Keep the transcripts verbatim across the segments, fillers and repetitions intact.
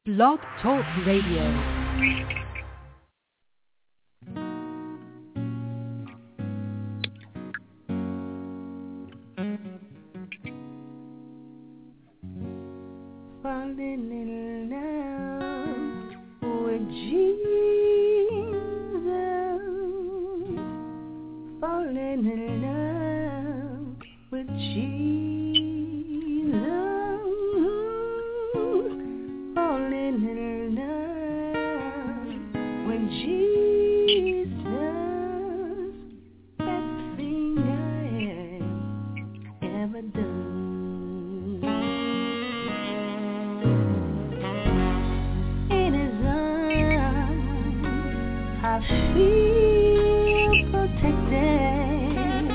Blog Talk Radio. Falling in love with Jesus, falling in love with Jesus, falling in love with Jesus, best thing I have ever done. I feel protected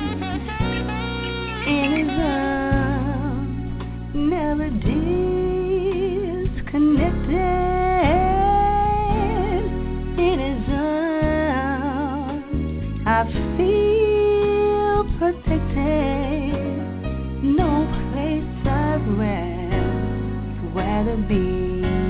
in His arms, never disconnected in His arms. I feel protected, no place I'd rather be.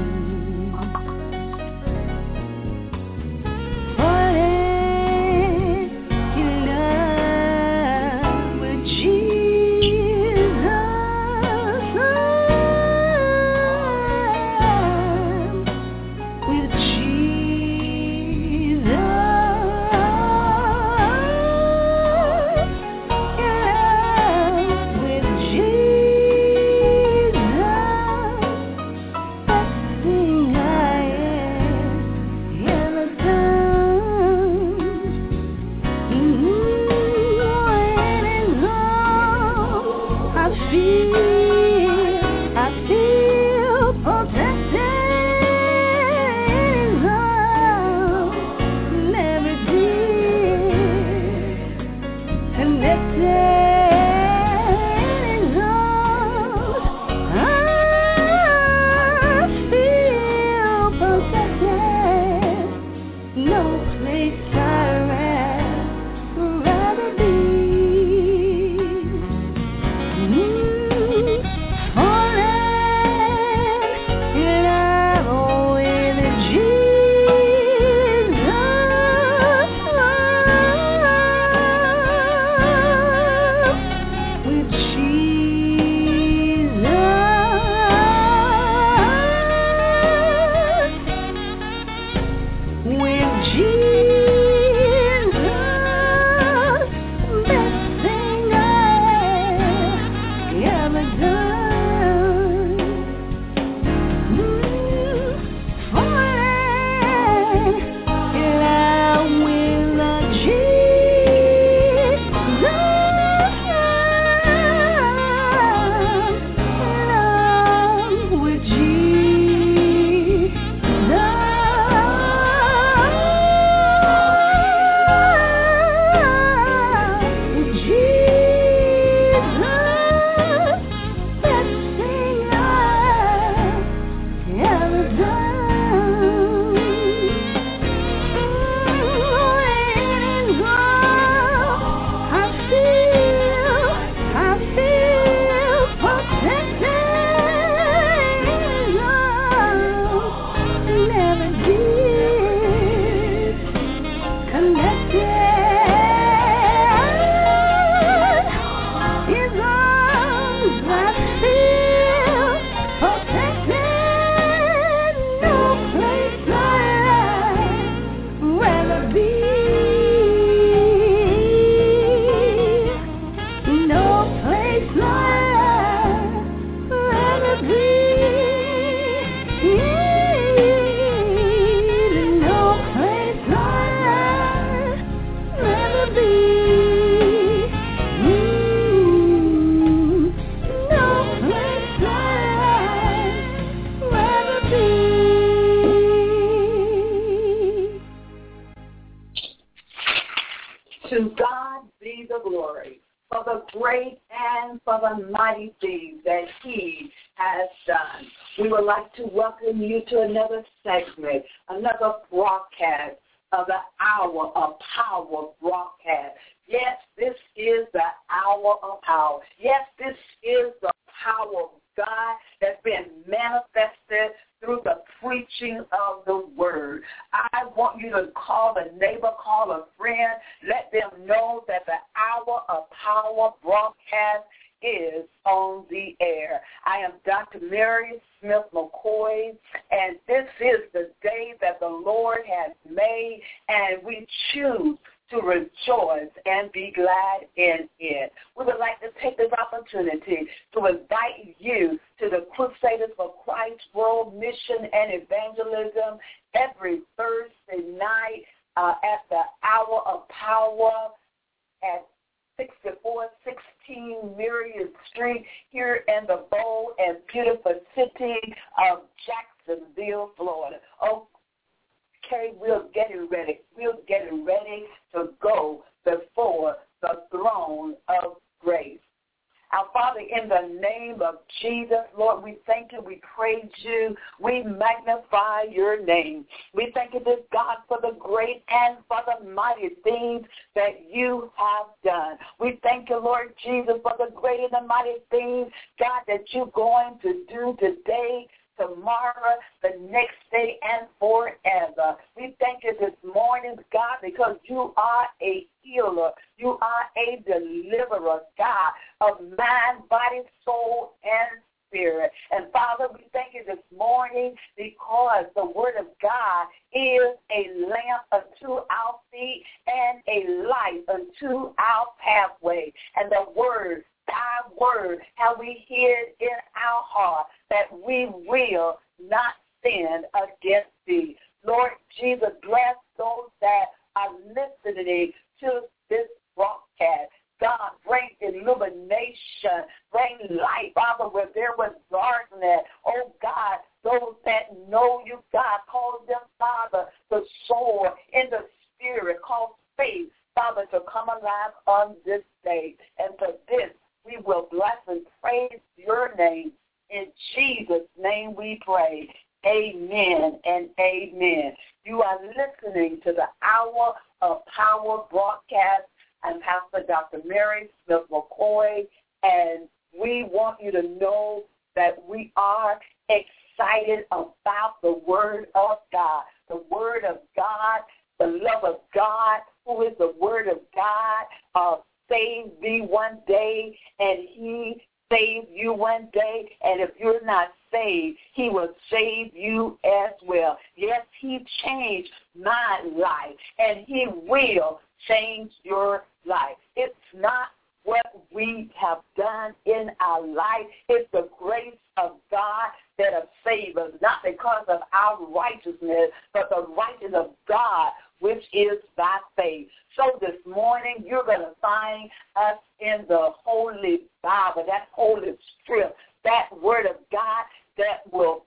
To God be the glory for the great and for the mighty things that He has done. We would like to welcome you to another segment, another broadcast of the Hour of Power broadcast. Yes, this is the Hour of Power. Yes, this is the power of God that's been manifested through the preaching of the word. I want you to call a neighbor, call a friend. Let them know that the Hour of Power broadcast is on the air. I am Doctor Mary Smith McCoy, and this is the day that the Lord has made, and we choose to rejoice and be glad in it. We would like to take this opportunity to invite you to the Crusaders for Christ World Mission and Evangelism every Thursday night uh, at the Hour of Power at sixty-four sixteen Myriad Street here in the bold and beautiful city of Jacksonville, Florida. Okay, we're getting ready. We're getting ready to go before the throne of grace. Our Father, in the name of Jesus, Lord, we thank you, we praise you, we magnify your name. We thank you, this God, for the great and for the mighty things that you have done. We thank you, Lord Jesus, for the great and the mighty things, God, that you're going to do today, tomorrow, the next day, and forever. We thank you this morning, God, because you are a healer. You are a deliverer, God, of mind, body, soul, and spirit. And, Father, we thank you this morning because the word of God is a lamp unto our feet and a light unto our pathway. And the word Thy word, how we hid in our heart, that we will not sin against thee. Lord Jesus, bless those that are listening to this broadcast. God, bring illumination, bring light, Father, where there was darkness. Oh, God, those that know you, God, cause them, Father, to soar in the spirit, cause faith, Father, to come alive on this day. And for this, we will bless and praise your name. In Jesus' name we pray. Amen and amen. You are listening to the Hour of Power broadcast. I'm Pastor Doctor Mary Smith McCoy, and we want you to know that we are excited about the Word of God. The Word of God, the love of God, who is the Word of God, uh, saved thee one day, and he saved you one day. And if you're not saved, he will save you as well. Yes, he changed my life, and he will change your life. It's not what we have done in our life. It's the grace of God that has saved us, not because of our righteousness, but the righteousness of God, which is by faith. So this morning, you're going to find us in the Holy Bible, that Holy Script, that Word of God that will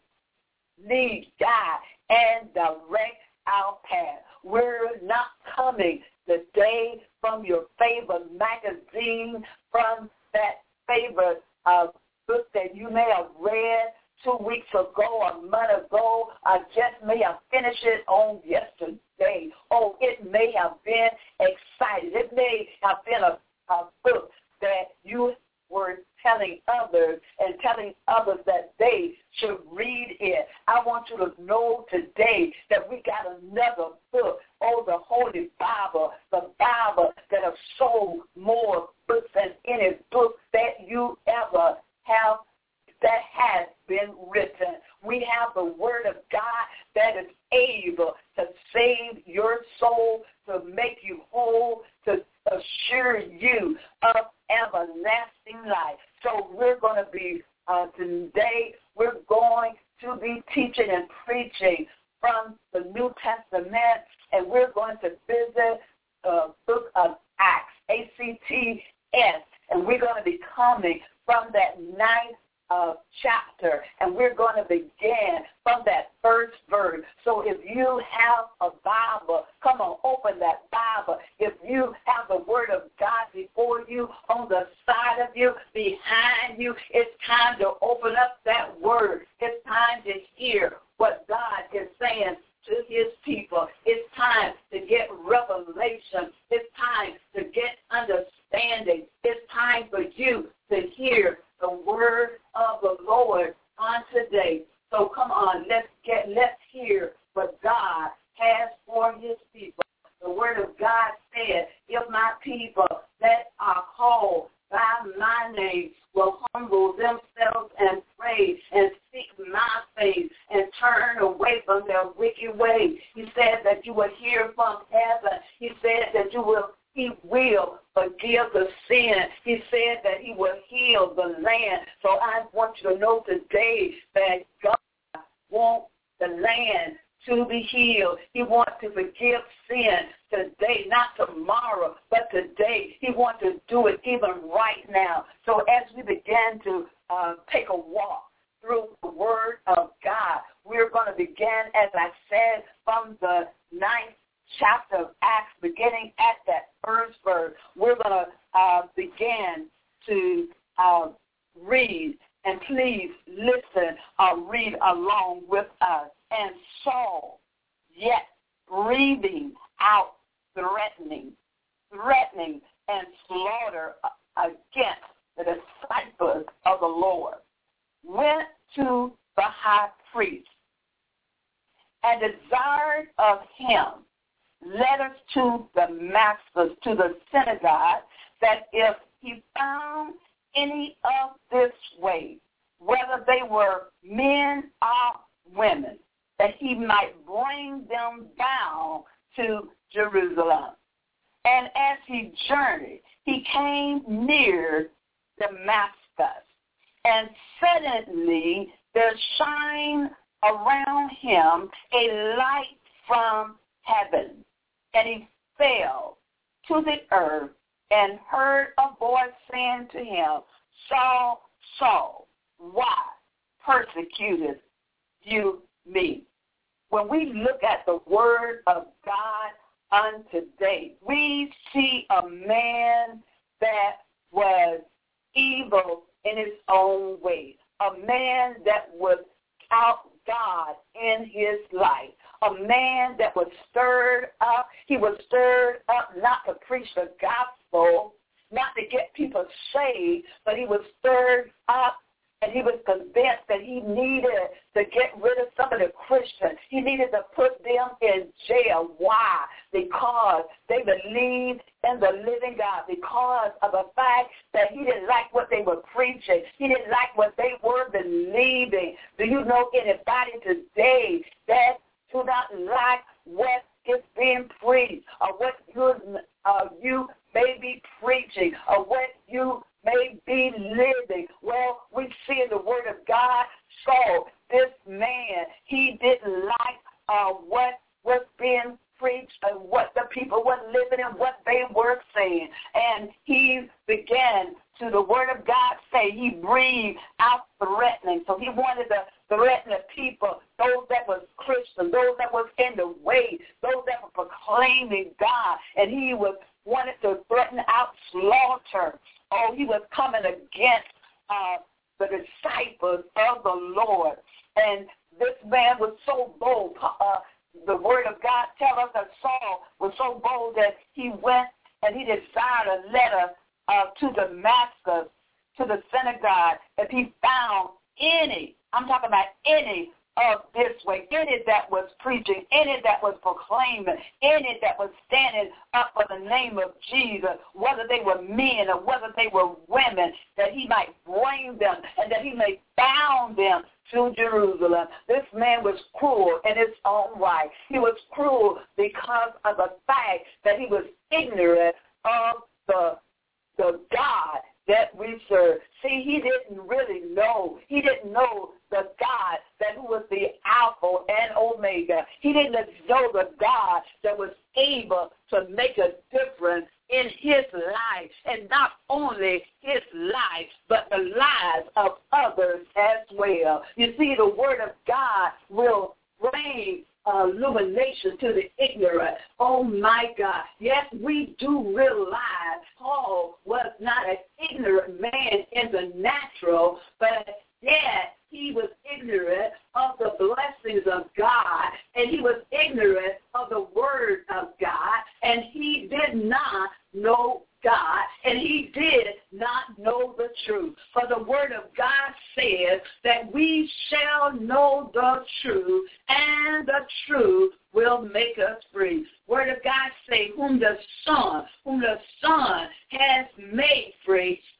lead, guide, and direct our path. We're not coming today from your favorite magazine, from that favorite uh, book that you may have read two weeks ago, a month ago. I just may have finished it on yesterday. Oh, it may have been exciting. It may have been a, a book that you were telling others and telling others that they should read it. I want you to know today that we got another book, oh, the Holy Bible, the Bible that has sold more books than any book that you ever have that has been written. We have the Word of God that is able to save your soul, to make you whole, to assure you of everlasting life. So we're going to be, uh, today, we're going to be teaching and preaching from the New Testament, and we're going to visit the book of Acts, A C T S, and we're going to be coming from that ninth Uh, chapter, and we're going to begin from that first verse. So if you have a Bible, come on, open that Bible. If you have the Word of God before you, on the side of you, behind you, it's time to open up that Word. It's time to hear what God is saying to his people. It's time to get revelation. It's time to get understanding. It's time for you to hear the word of the Lord on today. So come on, let's turn away from their wicked way. He said that you will hear from heaven. He said that you will, he will forgive the sin. He said that he will heal the land. So I want you to know today that God wants the land to be healed. He wants to forgive sin today, not tomorrow, but today. He wants to do it even right now. So as we begin to uh, take a walk through the Word of God, we're going to begin, as I said, from the ninth chapter of Acts, beginning at that first verse. We're going to uh, begin to uh, read, and please listen or read along with us. And Saul, yet breathing out threatening, threatening and slaughter against the disciples of the Lord, went to the high priest and desired of him letters to Damascus, to the synagogue, that if he found any of this way, whether they were men or women, that he might bring them down to Jerusalem. And as he journeyed, he came near Damascus, and suddenly there shined around him a light from heaven, and he fell to the earth and heard a voice saying to him, Saul, Saul, why persecutest you me? When we look at the Word of God on today, we see a man that was evil in his own way, a man that was out God in his life, a man that was stirred up. He was stirred up not to preach the gospel, not to get people saved, but he was stirred up. And he was convinced that he needed to get rid of some of the Christians. He needed to put them in jail. Why? Because they believed in the living God. Because of the fact that he didn't like what they were preaching. He didn't like what they were believing. Do you know anybody today that do not like what is being preached, or what you, uh, you may be preaching, or what you may be living? Well, we see in the Word of God, so this man, he didn't like uh, what was being preached and what the people were living and what they were saying. And he began to, the Word of God say, he breathed out threatening. So he wanted to threaten the people, those that was Christian, those that was in the way, those that were proclaiming God. And he was wanted to threaten out slaughter. Oh, he was coming against uh, the disciples of the Lord. And this man was so bold. Uh, the Word of God tells us that Saul was so bold that he went and he desired a letter uh, to Damascus, to the synagogue, if he found any, I'm talking about any of this way, any that was preaching, any that was proclaiming, any that was standing up for the name of Jesus, whether they were men or whether they were women, that he might bring them and that he may bound them to Jerusalem. This man was cruel in his own right. He was cruel because of the fact that he was ignorant of the, the God that we serve. See, he didn't really know. He didn't know the God that who was the Alpha and Omega. He didn't know the God that was able to make a difference in his life, and not only his life, but the lives of others as well. You see, the Word of God will bring Uh, illumination to the ignorant. Oh, my God. Yes, we do realize Paul was not an ignorant man in the natural, but yet he was ignorant of the blessings of God, and he was ignorant of the Word of God, and he did not know God, and he did not know the truth. For the Word of God says that we shall know the truth, and the truth will make us free. Word of God say, whom the Son, whom the Son has made free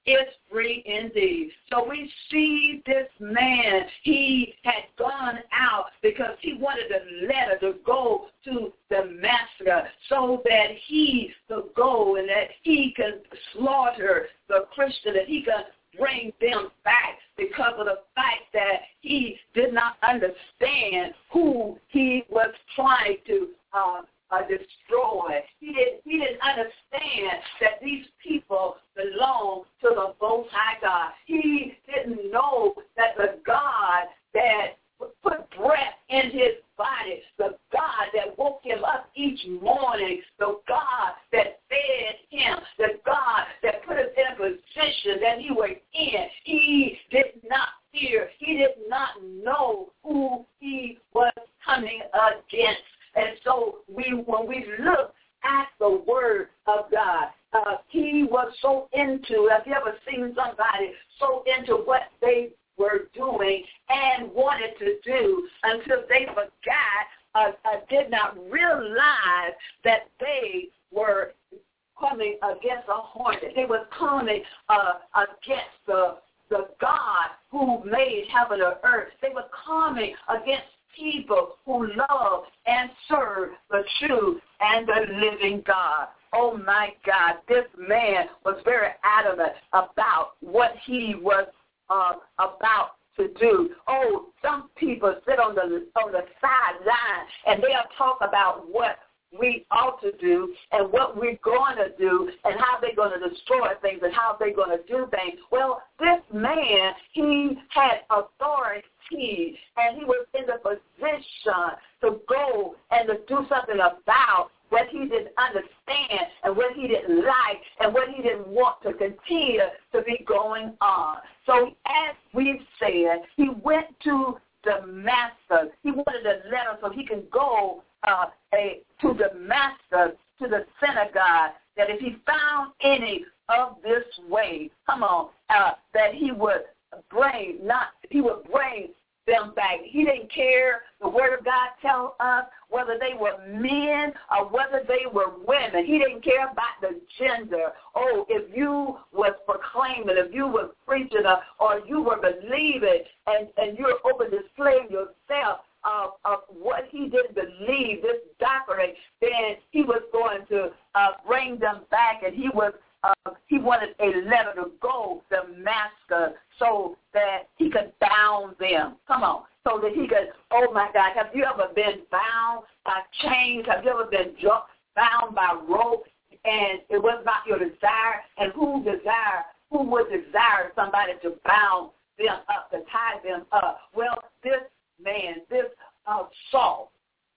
is free indeed. So we see this man, he had gone out because he wanted a letter to go to Damascus so that he could go and that he can slaughter the Christian, that he can bring them back because of the fact that he did not understand who he was trying to uh, uh, destroy. He didn't, he didn't understand that these people belong to the Most High God. He didn't know that the God that put breath in his body, the God that woke him up each morning, the God that fed him, the God that put him in a position that he was in, he did not fear. He did not know who he was coming against. And so we, when we look at the word of God, uh, he was so into, have you ever seen somebody so into what they were doing and wanted to do until they forgot, uh, uh, did not realize that they were coming against a hornet. They were coming uh, against the, the God who made heaven and earth. They were coming against people who love and serve the true and the living God. Oh, my God, this man was very adamant about what he was Uh, about to do. Oh, some people sit on the on the sideline and they'll talk about what we ought to do and what we're going to do and how they're going to destroy things and how they're going to do things. Well, this man, he had authority and he was in the position to go and to do something about what he didn't understand and what he didn't like and what he didn't want to continue to be going on. So as we've said, he went to Damascus. He wanted a letter so he could go uh, a, to Damascus, to the synagogue, that if he found any of this way, come on, uh, that he would bring, not, he would bring them back. He didn't care. The Word of God tells us whether they were men or whether they were women. He didn't care about the gender. Oh, if you was proclaiming, if you was preaching, or, or you were believing, and, and you're open displaying yourself of, of what he didn't believe, this doctrine, then he was going to uh, bring them back, and he was Uh, he wanted a letter to go to Damascus so that he could bound them. Come on. So that he could, oh, my God, have you ever been bound by chains? Have you ever been bound by rope and it was not your desire? And who desire, who would desire somebody to bound them up, to tie them up? Well, this man, this uh, Saul,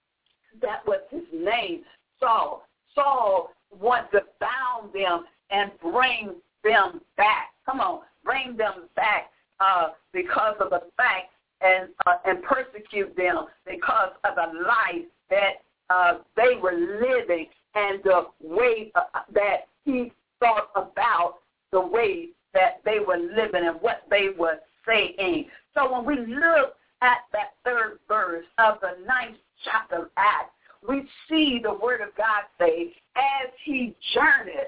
that was his name, Saul. Saul wanted to bound them and bring them back. Come on, bring them back uh, because of the fact and uh, and persecute them because of the life that uh, they were living and the way uh, that he thought about the way that they were living and what they were saying. So when we look at that third verse of the ninth chapter of Acts, we see the Word of God say, as he journeyed,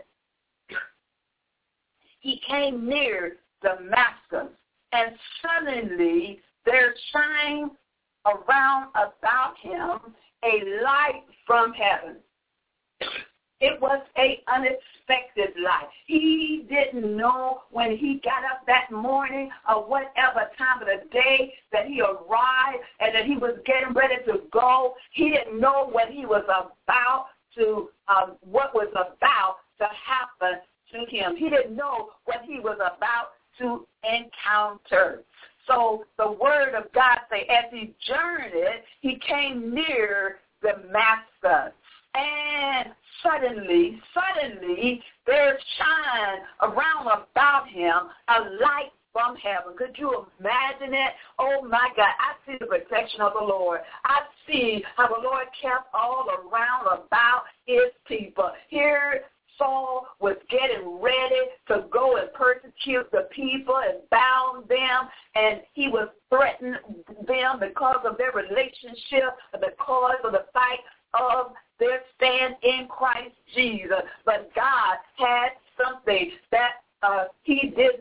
he came near Damascus, and suddenly there shined around about him a light from heaven. It was an unexpected light. He didn't know when he got up that morning or whatever time of the day that he arrived and that he was getting ready to go. He didn't know what he was about to, um, what was about to happen to him. He didn't know what he was about to encounter. So the Word of God say, as he journeyed, he came near Damascus. And suddenly, suddenly, there shined around about him a light from heaven. Could you imagine it? Oh, my God. I see the protection of the Lord. I see how the Lord kept all around about his people. Here Saul was getting ready to go and persecute the people and bound them, and he was threatening them because of their relationship, because of the fight of their stand in Christ Jesus. But God had something that uh, he did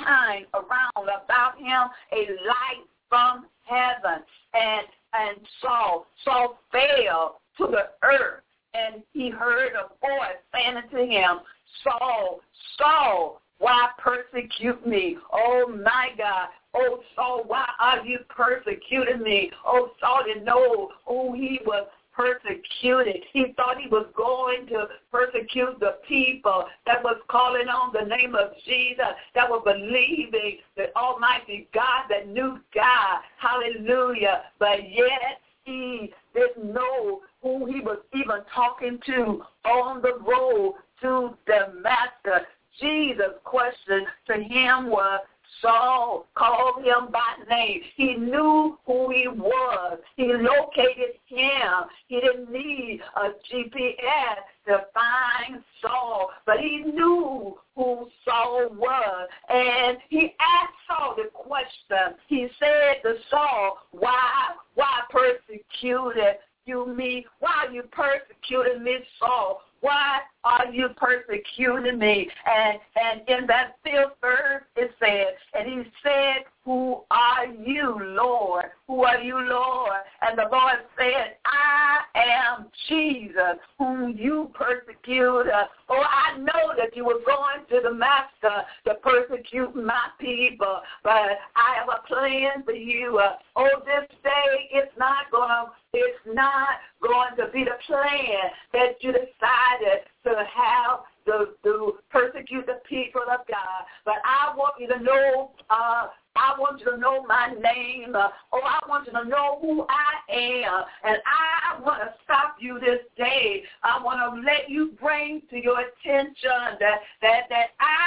shine around about him, a light from heaven. And and Saul, Saul fell to the earth, and he heard a voice saying unto him, Saul, Saul, why persecute me? Oh, my God. Oh, Saul, why are you persecuting me? Oh, Saul didn't know who he was persecuted. He thought he was going to persecute the people that was calling on the name of Jesus, that were believing the Almighty God, that knew God. Hallelujah. But yet he didn't know who he was even talking to on the road to Damascus. Jesus' question to him was, Saul, called him by name. He knew who he was. He located him. He didn't need a G P S to find Saul, but he knew who Saul was. And he asked Saul the question. He said to Saul, why, why persecuted you me? Why are you persecuting me, Saul? Why are you persecuting me? And and in that fifth verse it said, and he said, who are you, Lord? Who are you, Lord? And the Lord said, I am Jesus, whom you persecute. Oh, I know that you were going to Damascus to persecute my people, but I have a plan for you. Oh, this day it's not going to, it's not going to be the plan that you decided to have to, to persecute the people of God. But I want you to know, uh, I want you to know my name. Uh, oh, I want you to know who I am. And I want to stop you this day. I want to let you bring to your attention that, that, that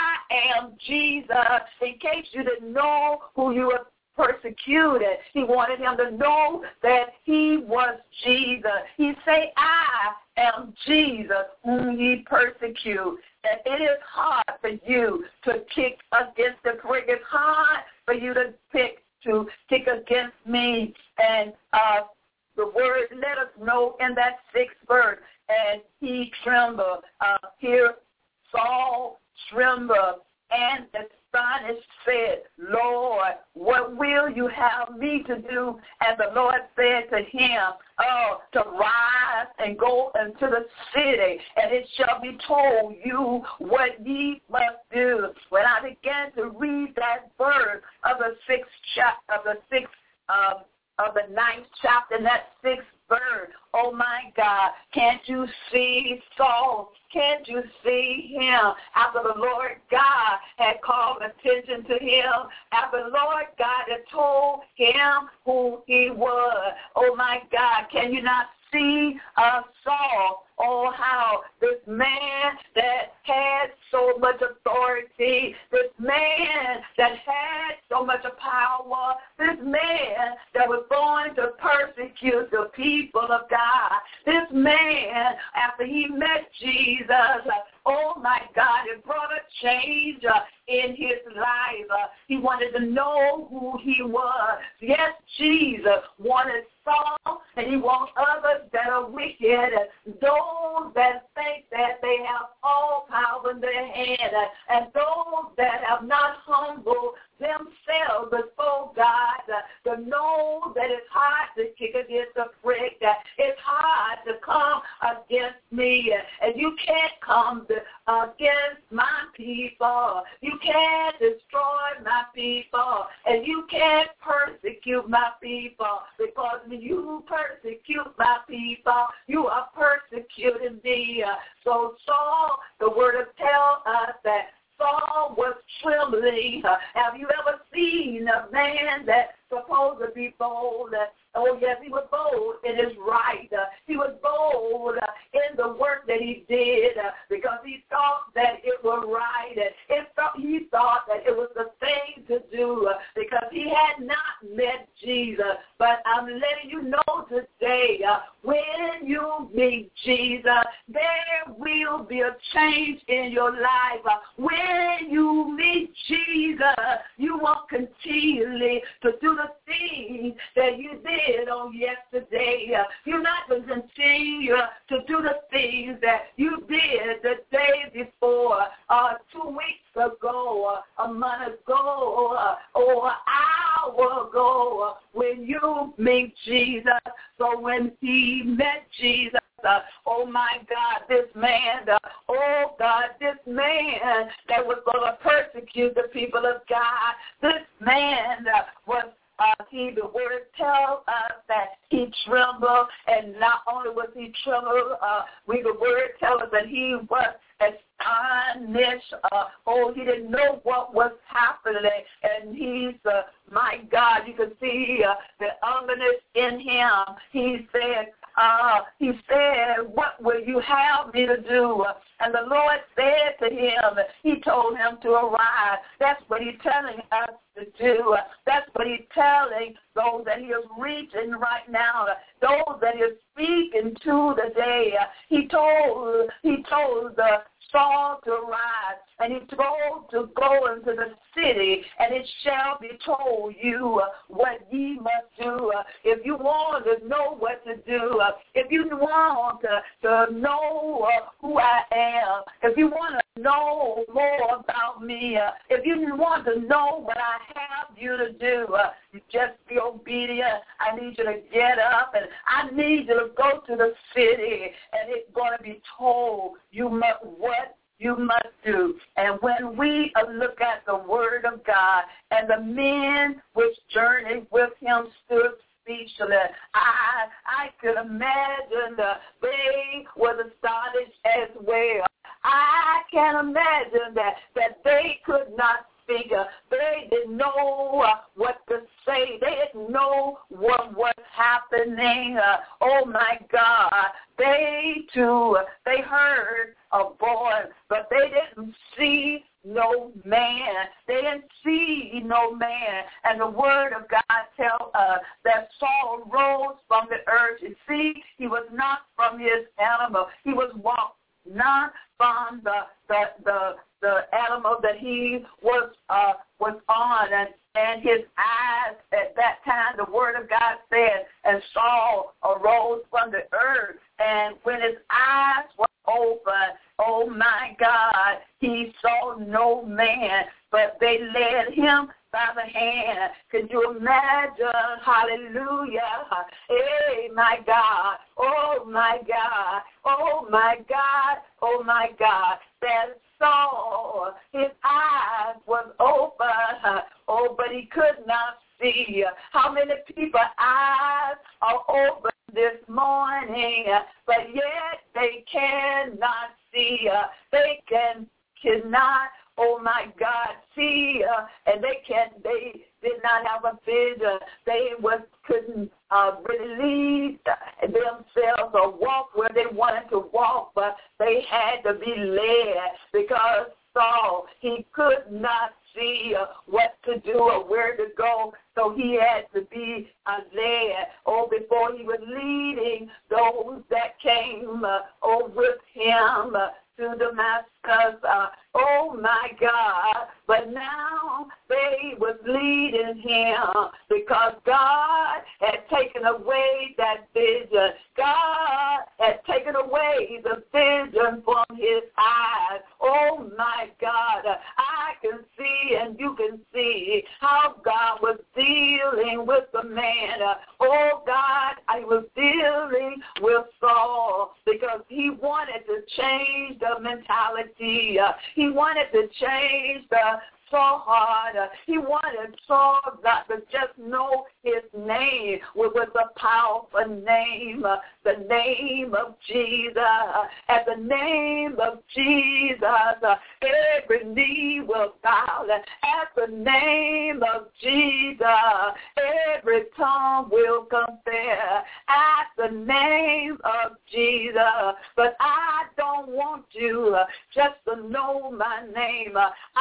I am Jesus, in case you didn't know who you were persecuted. He wanted him to know that he was Jesus. He say, I am Jesus whom ye persecute. And it is hard for you to kick against the prick. It's hard for you to pick to kick against me. And uh, the word let us know in that sixth verse, and he trembled. Uh, here, Saul trembled, and the astonished said, Lord, what will you have me to do? And the Lord said to him, oh, to rise and go into the city, and it shall be told you what ye must do. When I began to read that verse of the sixth chapter, of the sixth, um, of the ninth chapter, in that sixth verse, oh my God, can't you see Saul? Can't you see him? After the Lord God had called attention to him, after the Lord God had told him who he was, oh my God, can you not see uh, Saul? Oh, how this man that had so much authority, this man that had so much power, this man that was going to persecute the people of God, this man, after he met Jesus, oh my God, it brought a change uh, in his life. Uh, he wanted to know who he was. Yes, Jesus wanted Saul, and he wants others that are wicked, those that think that they have all power in their hand, and those that have not humbled themselves before God, to know that it's hard to kick against the prick, that it's hard to come against me, and you can't come to, against my people. You can't destroy my people, and you can't persecute my people, because when you persecute my people, you are persecuting me. So Saul, the word of tell us that Saul was trembling. Uh, have you ever seen a man that's supposed to be bold? Uh, oh, yes, he was bold in his right. Uh, he was bold uh, in the work that he did uh, because he thought that it was right. And it thought, he thought that it was the thing to do uh, because he had not met Jesus. But I'm letting you know today, uh, When you meet Jesus, there will be a change in your life. When you meet Jesus, you will continually to do the things that you did on yesterday. You're not going to continue to do the things that you did the day before, uh, two weeks ago, a month ago, or an hour ago, when you meet Jesus. So when he met Jesus, Uh, oh, my God, this man, uh, oh, God, this man that was going to persecute the people of God, this man uh, was, uh, he, the word tells us that he trembled, and not only was he trembled, uh, we, the word tells us that he was astonished. Uh, oh, he didn't know what was happening, and he's, uh, my God, you can see uh, the unbelief in him. He said, Uh, he said, what will you have me to do? And the Lord said to him, he told him to arise. That's what he's telling us to do. That's what he's telling those that he is reaching right now, those that he is speaking to today. He told, he told the Saul to arise, and he told to go into the city, and it shall be told you what ye must do. If you want to know what to do, if you want to, to know who I am, if you want to know more about me, if you want to know what I have you to do, just be obedient. I need you to get up, and I need you to go to the city, and it's going to be told you must what you must do. And when we look at the word of God, and the men which journeyed with him stood speechless, I I could imagine uh, they were astonished as well. I can imagine that, that they could not speak. Uh, they didn't know uh, what to say. They didn't know what was happening. Uh, oh, my God. They, too, they heard a voice, but they didn't see no man. They didn't see no man. And the word of God tells us that Saul rose from the earth. You see, he was not from his animal. He was walked not from the the the, the animal that he was uh, was on, and, and his eyes at that time, the word of God said, and Saul arose from the earth, and when his eyes were open, oh my God, he saw no man, but they led him by the hand. Can you imagine? Hallelujah. Hey, my God. Oh, my God. Oh, my God. Oh, my God. That Saul, his eyes was open. Oh, but he could not see. How many people's eyes are open this morning, but yet they cannot see. They can cannot, oh my God, see, uh, and they can they did not have a vision. They was couldn't uh, really lead themselves or walk where they wanted to walk, but they had to be led, because Saul, he could not see uh, what to do or where to go, so he had to be uh, led. Oh, before he was leading those that came uh, oh, with him uh, to Damascus. Uh, oh, my God. But now they was leading him because God had taken away that vision. God had taken away the vision from his eyes. Oh, my God. I can see and you can see how God was dealing with the man. Oh, God, I was dealing with Saul because he wanted to change the mentality. Uh, he wanted to change the so hard. Uh, he wanted Saul not to just know his name, which was a powerful name, uh, the name of Jesus. At the name of Jesus, uh, every knee will bow. At the name of Jesus, every tongue will confess at the name of Jesus. But I don't want you just to know my name.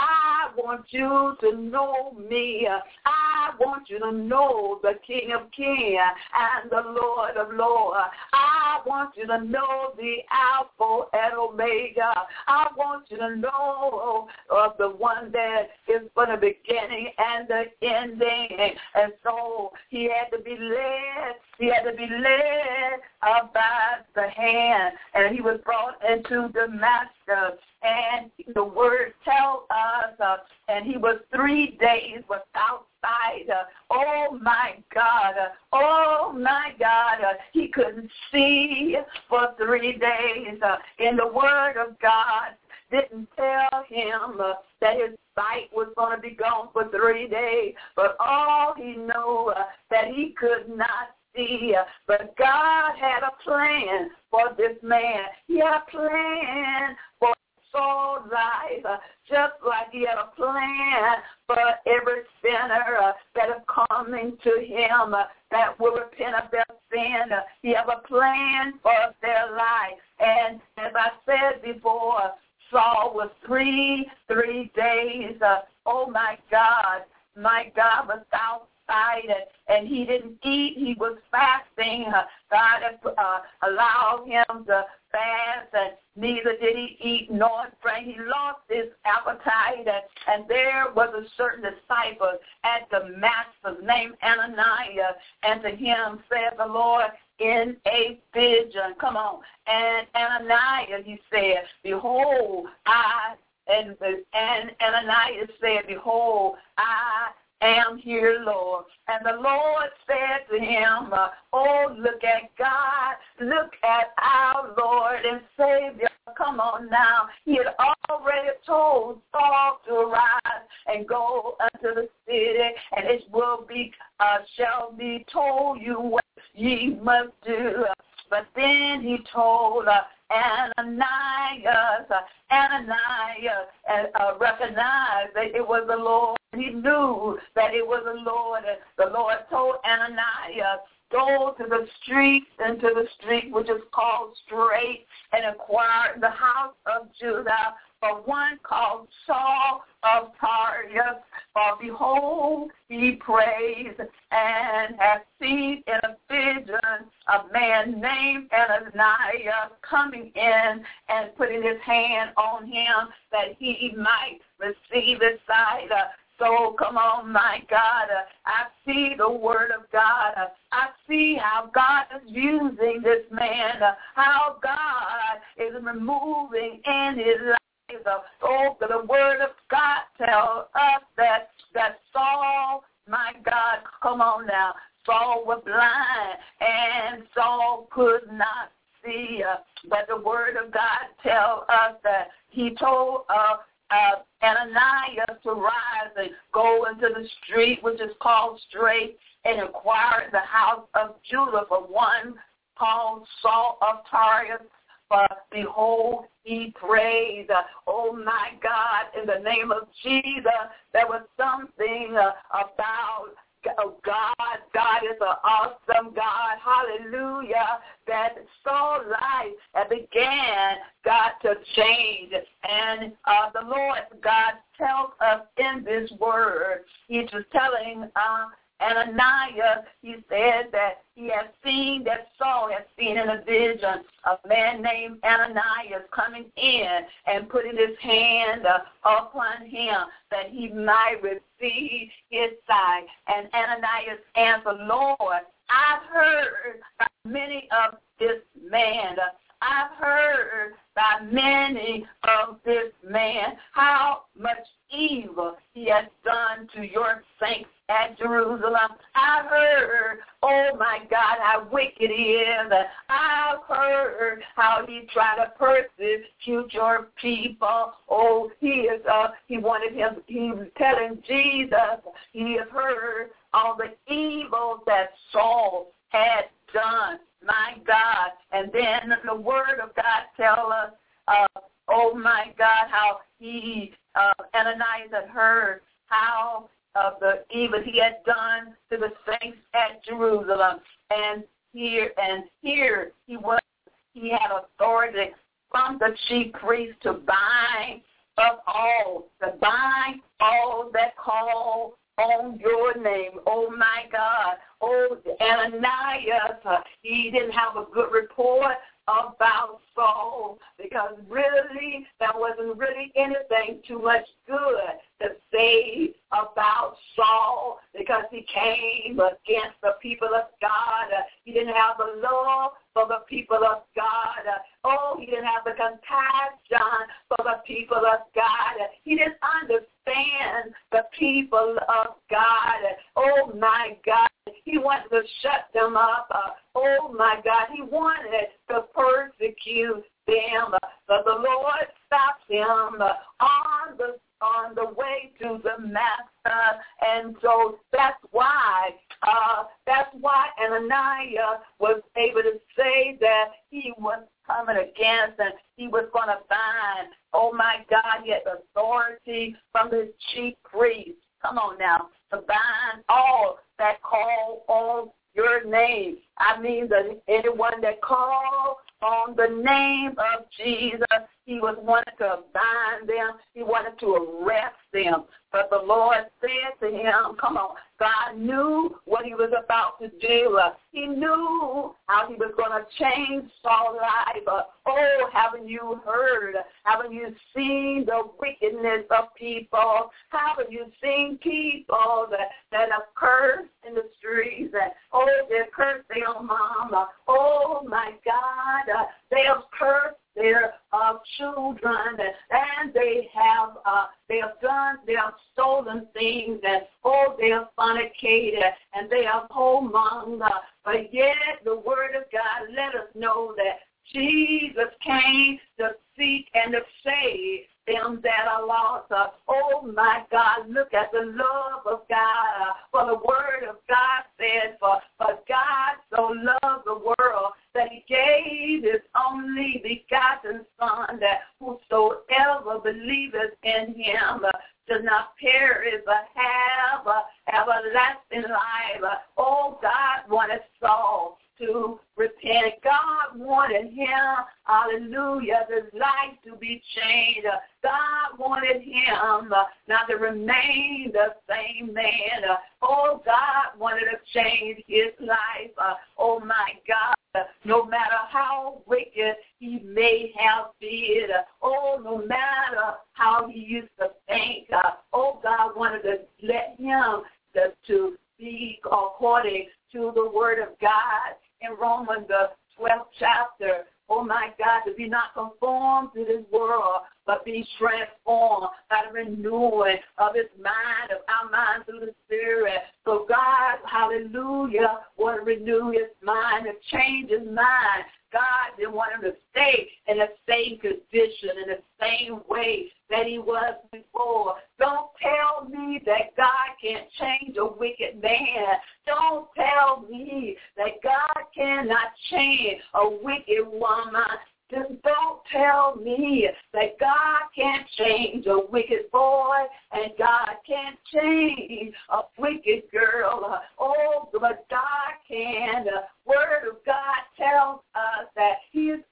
I want you to know me. I want you to know the King of Kings and the Lord of Lords. I want you to know the Alpha and Omega. I want you to know of the one that is for the beginning and the ending. And so he had to be led. He had to be led uh, by the hand. And he was brought into Damascus. And the word tells us, uh, and he was three days without sight. Uh, oh, my God. Uh, oh, my God. Uh, he couldn't see for three days. Uh, in the word of God, didn't tell him uh, that his sight was going to be gone for three days. But all he knew uh, that he could not see. Uh, but God had a plan for this man. He had a plan for Saul's life, uh, just like he had a plan for every sinner uh, that is coming to him uh, that will repent of their sin. Uh, he has a plan for their life. And as I said before, Saul was three, three days, uh, oh my God, my God, without sight, and, and he didn't eat, he was fasting. Uh, God had uh, allowed him to fast, and neither did he eat nor drink. He lost his appetite, and, and there was a certain disciple at Damascus named Ananias, and to him said the Lord in a vision, come on, and Ananias, he said, behold, I, and, and Ananias said, behold, I am here, Lord. And the Lord said to him, uh, oh, look at God. Look at our Lord and Savior. Come on now. He had already told Saul to arise and go unto the city, and it will be, uh, shall be told you what ye must do. But then he told uh, Ananias, uh, Ananias uh, uh, recognized that it was the Lord. He knew that it was the Lord. And the Lord told Ananias, go to the street, into the street which is called Straight, and inquire in the house of Judah for one called Saul of Tarsus. For behold, he prays and has seen in a vision a man named Ananias coming in and putting his hand on him that he might receive his sight. Uh, So come on, my God, uh, I see the word of God. Uh, I see how God is using this man, uh, how God is removing in his life. Uh, oh, the word of God tells us that, that Saul, my God, come on now, Saul was blind and Saul could not see. Uh, but the word of God tells us that he told uh, Uh, Ananias to rise and go into the street, which is called Straight, and inquire at the house of Judah for one called Saul of Tarsus. For behold, he prayed. Uh, oh, my God, in the name of Jesus, there was something uh, about Oh, God, God is an awesome God, hallelujah, that Saul's life uh, began, God, to change. And uh, the Lord, God, tells us in this word, he's just telling uh, Ananias, he said that he has seen, that Saul has seen in a vision a man named Ananias coming in and putting his hand uh, upon him that he might receive his sight. And Ananias answered, Lord, I've heard by many of this man, uh, I've heard by many of this man how much evil he has done to your saints at Jerusalem. I've heard, oh my God, how wicked he is. I've heard how he tried to persecute your people. Oh, he is. Uh, he wanted him. He was telling Jesus. He has heard all the evil that Saul had done. My God. And then the word of God tells us, uh, oh my God, how he, uh, Ananias had heard how of the evil he had done to the saints at Jerusalem. And here and here he was he had authority from the chief priest to bind up all, to bind all that call on your name. Oh, my God. Oh, Ananias, uh, he didn't have a good report about Saul, because really there wasn't really anything too much good to say about Saul, because he came against the people of God. Uh, he didn't have the love for the people of God. Uh, oh, he didn't have the compassion for the people of God. Uh, he didn't understand the people of God. Uh, oh, my God. He wanted to shut them up. Uh, oh, my God. He wanted to persecute them. Uh, but the Lord stopped him uh, on the on the way to the master. And so that's why, uh, that's why Ananias was able to say that he was coming against and he was going to bind. Oh, my God, he had authority from the chief priest. Come on now, to bind all that call on your name. I mean, that anyone that called on the name of Jesus, he was wanted to bind them. He wanted to arrest them. But the Lord said to him, come on, God knew what he was about to do. Uh, he knew how he was going to change Saul's life. Uh, oh, haven't you heard? Haven't you seen the wickedness of people? Haven't you seen people that, that are cursed in the streets? And, oh, they're cursed their mom. Uh, oh, my God, uh, they have cursed their uh, children, and they have uh, they have done, they have stolen things, and oh, they have fornicated, and they have whoremonger. But yet the Word of God let us know that Jesus came to seek and to save them that are lost. Uh, oh, my God, look at the love of God. Uh, for the Word of God said, for, for God so loved the world that he gave his only begotten Son, that whosoever believeth in him uh, does not perish but have uh, everlasting life. Uh, oh, God wanted Saul to repent. God wanted him, hallelujah, his life to be changed. Uh, God wanted him uh, not to remain the same man. Uh, oh, God wanted to change his life. Uh, oh, my God. Uh, no matter how wicked he may have been, uh, oh, no matter how he used to think, uh, oh, God wanted to let him to, to be according to the Word of God in Romans, the twelfth chapter. Oh, my God, to be not conformed to this world, but be transformed by the renewing of his mind, of our mind through the Spirit. So God, hallelujah, want to renew his mind and change his mind. God didn't want him to stay in the same condition, in the same way that he was before. Don't tell me that God can't change a wicked man. Don't tell me that God cannot change a wicked woman. Just don't tell me that God can't change a wicked boy and God can't change a wicked girl. Oh, but God can. The Word of God tells us that he is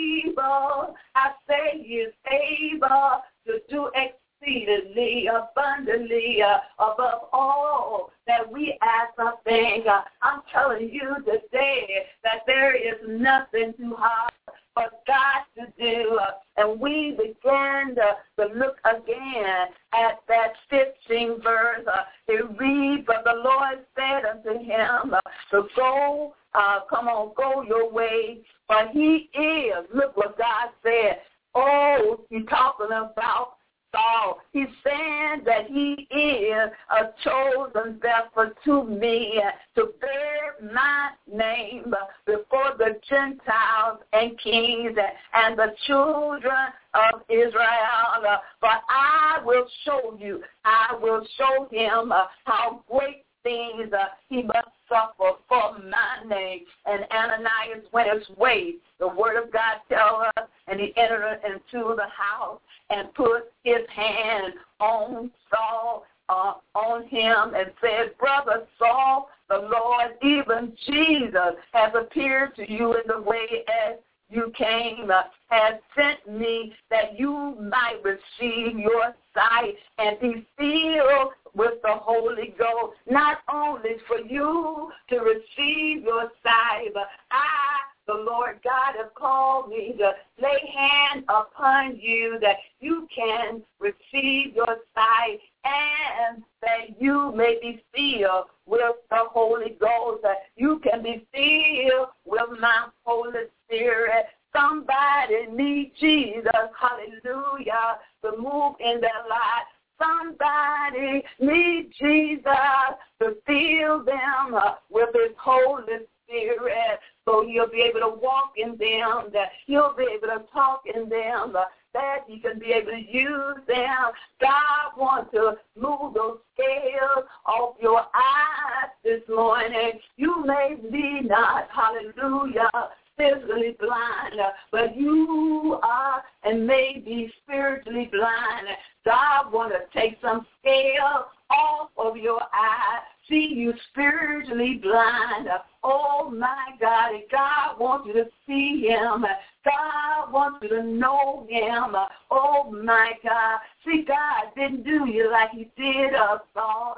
able. I say he is able to do exceedingly, abundantly, uh, above all that we ask or think. Uh, I'm telling you today that there is nothing too hard for God to do. Uh, and we begin to, to look again at that fifteenth verse. Uh, it reads, but the Lord said unto him, uh, to go, uh, come on, go your way, for he is, look what God said. Oh, he's talking about Saul. He's saying that he is a chosen vessel to me to bear my name before the Gentiles and kings and the children of Israel. But I will show you, I will show him how great things uh, he must suffer for my name. And Ananias went his way. The Word of God tells us, and he entered into the house and put his hand on Saul uh, on him and said, Brother Saul, the Lord, even Jesus, has appeared to you in the way as you came, uh, has sent me that you might receive your sight and be filled with the Holy Ghost, not only for you to receive your sight, but I, the Lord God, have called me to lay hand upon you that you can receive your sight and that you may be filled with the Holy Ghost, that you can be filled with my Holy Spirit. Somebody needs Jesus, hallelujah, to move in their life. Somebody needs Jesus to fill them with his Holy Spirit, so he'll be able to walk in them, that he'll be able to talk in them, that he can be able to use them. God wants to move those scales off your eyes this morning. You may be not, hallelujah, physically blind, but you are and may be spiritually blind. God wants to take some scale off of your eyes. See you spiritually blind. Oh, my God. God wants you to see him. God wants you to know him. Oh, my God. See, God didn't do you like he did us all.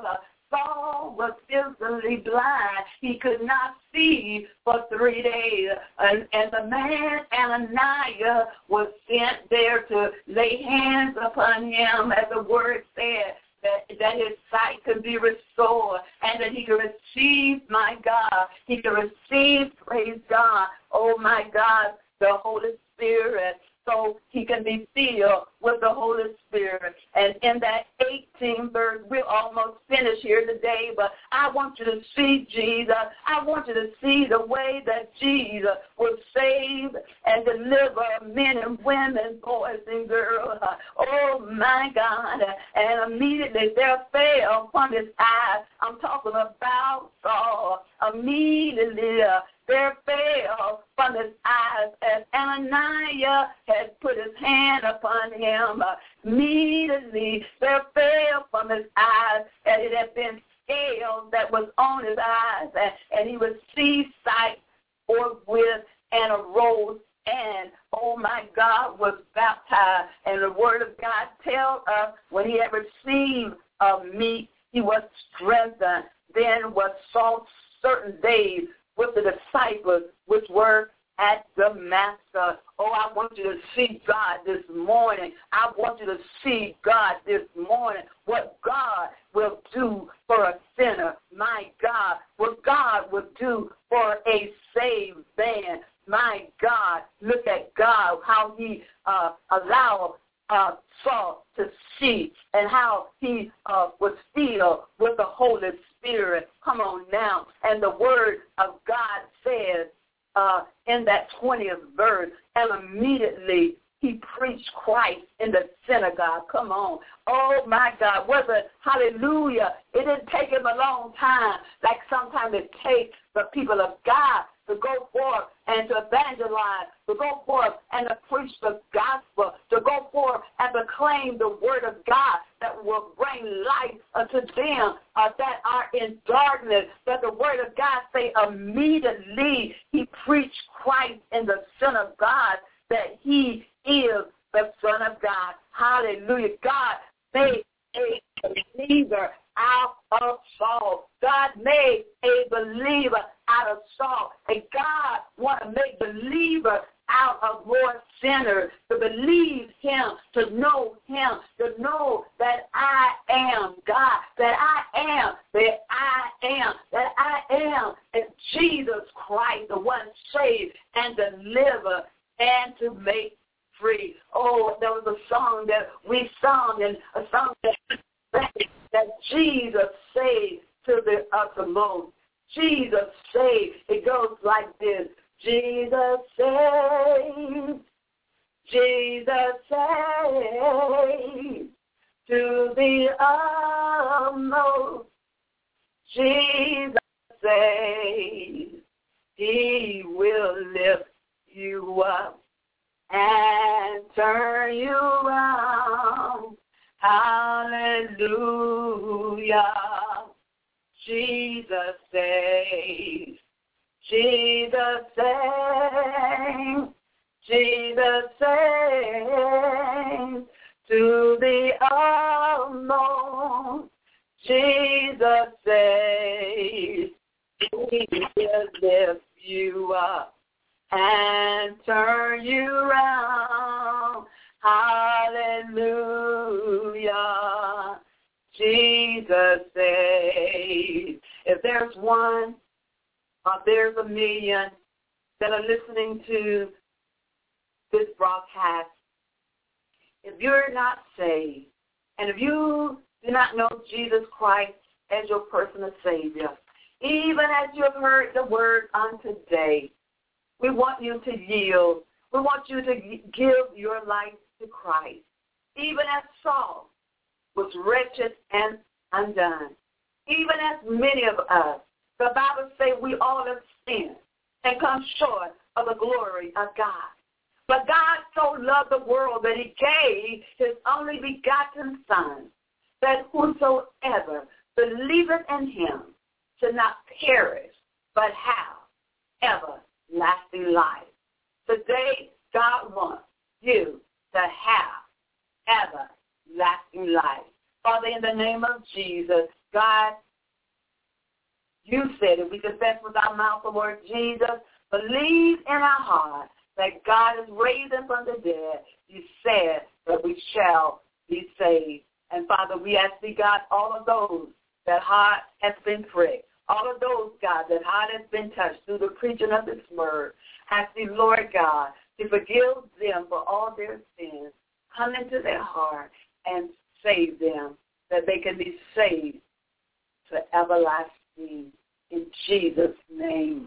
Saul was physically blind. He could not see for three days. And, and the man Ananias was sent there to lay hands upon him, as the word said, that, that his sight could be restored and that he could receive, my God, he could receive, praise God, oh, my God, the Holy Spirit, so he can be filled with the Holy Spirit. And in that eighteenth verse, we're almost finished here today, but I want you to see Jesus. I want you to see the way that Jesus will save and deliver men and women, boys and girls. Oh, my God. And immediately there fell from his eyes. I'm talking about Saul. Immediately uh, there fell from his eyes as Ananias had put his hand upon him. Uh, immediately there fell from his eyes, and it had been scales that was on his eyes, and, and he received sight forthwith and arose and, oh, my God, was baptized. And the word of God tells us when he had received uh, meat, he was strengthened. Then was sought certain days with the disciples which were at Damascus. Oh, I want you to see God this morning. I want you to see God this morning, what God will do for a sinner. My God, what God will do for a saved man. My God, look at God, how he uh, allowed uh, Saul to see and how he uh, was filled with the Holy Spirit. Come on now. And the word of God says uh, in that twentieth verse, and immediately he preached Christ in the synagogue. Come on. Oh, my God. Was it, hallelujah. It didn't take him a long time, like sometimes it takes the people of God to go forth and to evangelize, to go forth and to preach the gospel, to go forth and proclaim the word of God that will bring life unto them uh, that are in darkness. But the word of God say immediately he preached Christ in the synagogue, that he is the Son of God. Hallelujah. God made a believer out of Saul. God made a believer out of Saul. And God wants to make believers out of more sinners, to believe him, to know him, to know that I am God, that I am, that I am, that I am, and Jesus Christ, the one saved and deliver and to make free. Oh, there was a song that we sung, and a song that, that Jesus saved to the uttermost. Jesus saved. It goes like this. Jesus saved. Jesus saved to the uttermost. Jesus saved. He will lift you up and turn you around. Hallelujah. Jesus saves. Jesus saves. Jesus saves. To the unknown. Jesus saves. He will lift you up and turn you around. Hallelujah. Jesus saves. If there's one or there's a million that are listening to this broadcast, if you're not saved, and if you do not know Jesus Christ as your personal Savior, even as you have heard the word on today, we want you to yield. We want you to give your life to Christ. Even as Saul was wretched and undone. Even as many of us, the Bible says we all have sinned and come short of the glory of God. But God so loved the world that he gave his only begotten Son, that whosoever believeth in him should not perish, but have everlasting life. Today, God wants you to have everlasting life. Father, in the name of Jesus, God, you said if we confess with our mouth the word Jesus, believe in our heart that God is raised him from the dead, you said that we shall be saved. And Father, we ask thee, God, all of those that heart has been pricked, all of those, God, that heart has been touched through the preaching of this word, ask thee, Lord God, to forgive them for all their sins, come into their heart and save them, that they can be saved to everlasting. In Jesus' name,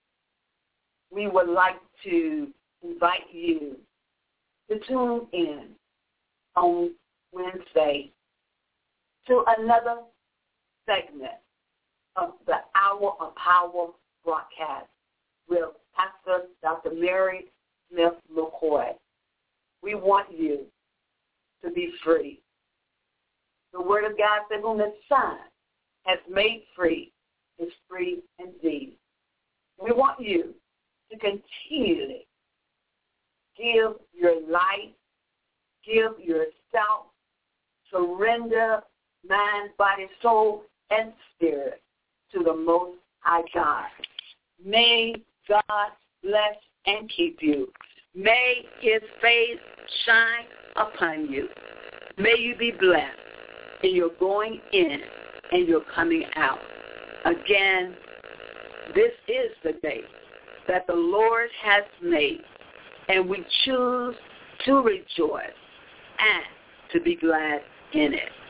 we would like to invite you to tune in on Wednesday to another segment of the Hour of Power broadcast with Pastor Doctor Mary Smith McCoy. We want you to be free. The Word of God said, whom the Son has made free is free indeed. We want you to continually give your life, give yourself, surrender mind, body, soul, and spirit to the Most High God. May God bless and keep you. May his face shine upon you. May you be blessed in your going in and your coming out. Again, this is the day that the Lord has made, and we choose to rejoice and to be glad in it.